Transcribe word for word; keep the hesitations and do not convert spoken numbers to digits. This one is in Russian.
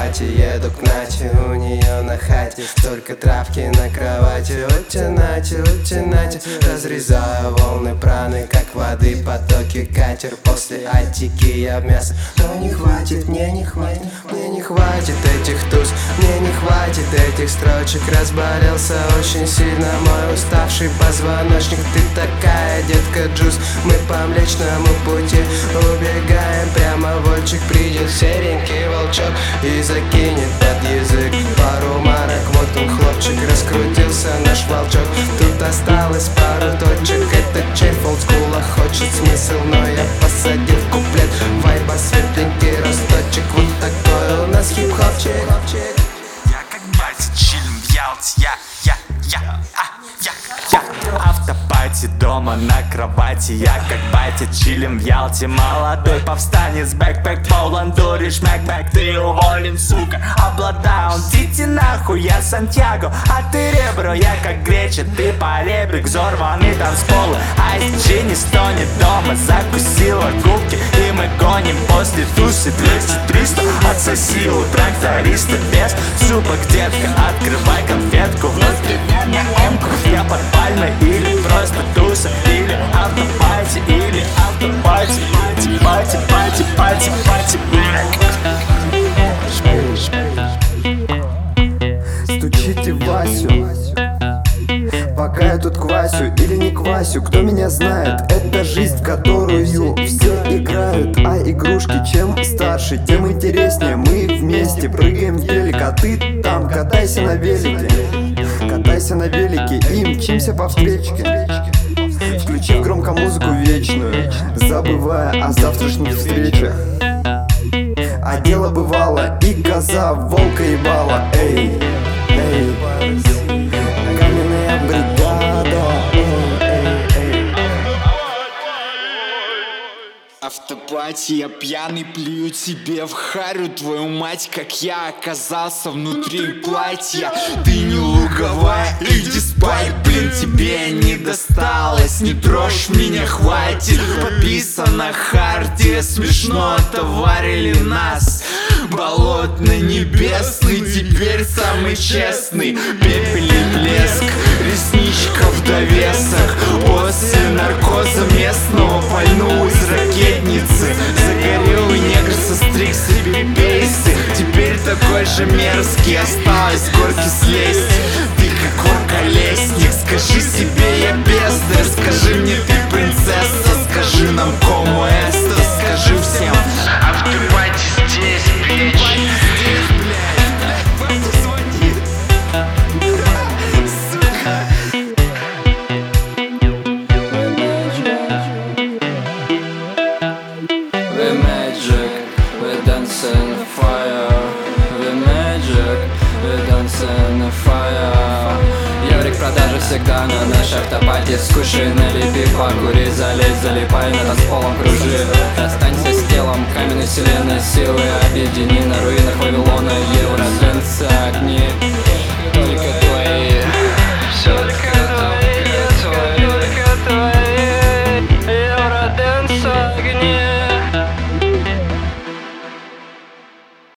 пати, еду к Нате, у нее на хате столько травки на кровати. Утя Нате, утя Нате, разрезаю волны праны, как воды потоки катер. После антики я мясо, но не хватит, мне не хватит, мне не хватит этих туз, мне не хватит этих строчек. Разболелся очень сильно мой уставший позвоночник. Ты такая, детка Джуз, мы по Млечному пути убегаем прямо. Вольчик придет, серенький волчок, и закинет под язык пару марок. Вот он, хлопчик, раскрутился наш волчок. Тут осталось пару точек. Этот червь олдскула хочет смысл, но я посадил в куплет вайба, светленький росточек. Вот такой у нас хип-хопчик. Я как батя чилим в Ялте, я, я, я, а, я, я автопати дома на кровати. Я как батя чилим в Ялте, молодой повстанец. Бэкпэк, полон дури, шмэк-бэк, ты уволен, сука. Обладаун, идите нахуй, я Сантьяго, а ты ребро. Я как греча, ты поребрик, взорванный танцполы. Айс-Джи не стонет дома, закусила губки, и мы гоним после тусы двести-триста. Отсоси у тракториста без зубок, детка, открывай конфетку. Внутри меня эмку, я под пальмой или просто туса, или автопати, или автопати. Пати, пати, пати, пати, пати. Стучите Васю, пока я тут квасю или не квасю, кто меня знает? Это жизнь, в которую все играют. А игрушки чем старше, тем интереснее. Мы вместе прыгаем в велик, а ты там катайся на велике. Катайся на велике и мчимся по встречке, включив громко музыку вечную, забывая о завтрашних встречах. А дело бывало, и коза волка ебала. Эй, эй, каменная бригада. Эй, эй, эй. Автопати, я пьяный, плюю тебе в харю. Твою мать, как я оказался внутри платья. Ты не луговая, иди спать, блин, тебе не досталось. Не трожь меня, хватит, подписано Харди. Смешно товарили нас, болотно-небесный, теперь самый честный. Пепели блеск, ресничка в довесах. После наркоза местного пальну из ракетницы. Загорелый негр состриг себе бейсы. Теперь такой же мерзкий, осталось с горки слезть. Ты как орка-лестник, скажи себе я бездарь. Скажи мне ты принцесса, скажи нам кому эсто. Скажи всем, автопати здесь, блядь. We magic, we dance in fire. We magic, we dance in fire. Еврик продажи всегда на наш автопати. Скушай, налепи, покури, залезь, залипай, на танцполом кружи. Останься с телом каменной вселенной, силы объедини.